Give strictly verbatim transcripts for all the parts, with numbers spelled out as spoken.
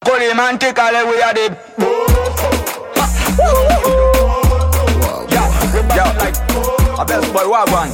Romantically we are the yeah, yeah, like a best boy wagwan.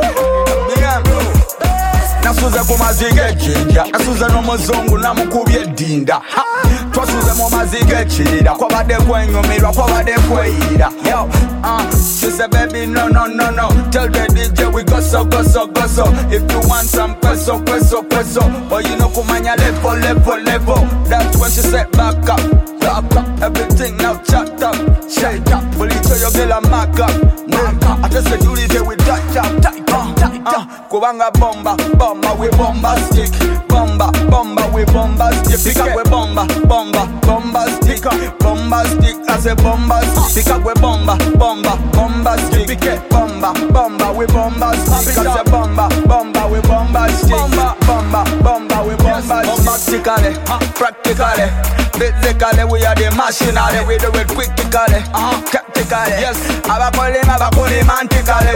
Nasuza kumazige chinja, nasuza no muzungu na mukubye dinda. Twasuza mu mazige chida, kwa bade kwenyumirwa, kwa bade kweyira. Yo, uh, she said baby no no no no, tell the D J we go so go so go so. If you want some peso peso peso, or you know kumanya level level level. That's when she said back up, back up, everything now chat up, shake up. Will you tell your girl a mark up, mark up? I just said you leave with that job, tight up, tight up. Kubanga bomba, bomba we bomba stick, bomba, bomba we bomba stick. Pick up we bomba, bomba, bomba stick, bomba stick. I say bomba stick. Pick up we bomba, bomba, bomba stick. Pick it, bomba, bomba we bomba stick. I say bomba, bomba we bomba stick, bomba, bomba, bomba we bomba stick. Practically, practically, physically we are the machinery. We do it quickly, uh, practically. Yes, abakole, abakole, mantically.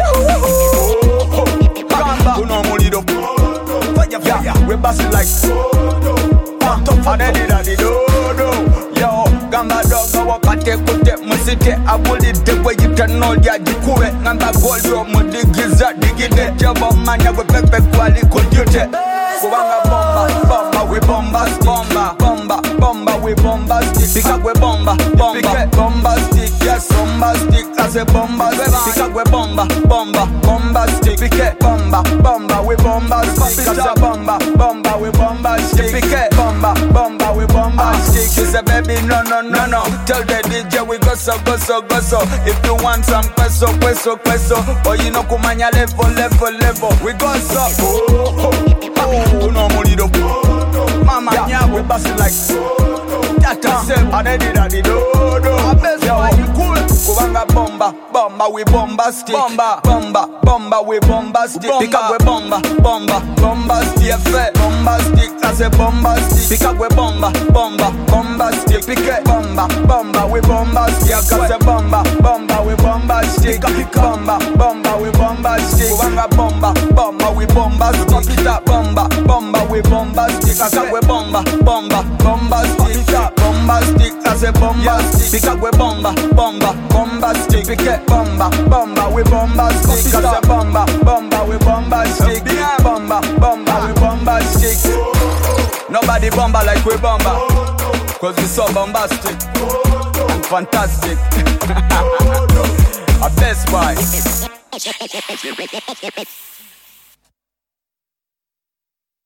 Uno molido, yeah, we bust it like uh, and then it a the do-do. Yo, gamba dog, go up and take with it. Musite, I pull it the way you turn all the adikure. Namba gold, yo, mu digiza, digide. Jabo manya, we pepe kwali kujute. Kubanga bomba, bomba, we bomba, bomba, bomba, bomba, we bomba stick. Pick up we bomba, bomba, bomba stick. Yes, bomba stick, I say bomba stick. Pick up we bomba, bomba, bomba stick. Pick it, bomba, bomba, we bomba stick. I say bomba, bomba, we bomba stick. Pick it, bomba, bomba, we bomba stick. She say baby no no no no, tell the D J we go so go so go so. If you want some peso peso peso, or you know kumanya level level level, we go so. Oh, oh. Uno molido, mama nya we bust it like that. I and then it a the do do. I best boy you cool. Kubanga bomba, bomba we bomba stick, bomba, bomba, bomba we bomba stick. Pick up we bomba, bomba, bomba stick, bomba stick. I say bomba stick. Pick up we bomba, bomba, bomba stick. Pick it, bomba, bomba we bomba stick. I say bomba, bomba we bomba stick. Pick bomba, bomba we bomba stick. Kubanga bomba, bomba we bomba stick. Pick up bomba, bomba we bomba stick. I say we bomba, bomba, bomba stick. Pick up bomba stick. I say bomba stick. Pick up we bomba, bomba, bomba stick. Pick it, bomba, bomba we bomba stick. I say bomba, bomba we bomba stick. Bomba, bomba we bomba stick. Nobody bomba like we bomba, cause we so bombastic and fantastic. A best boy.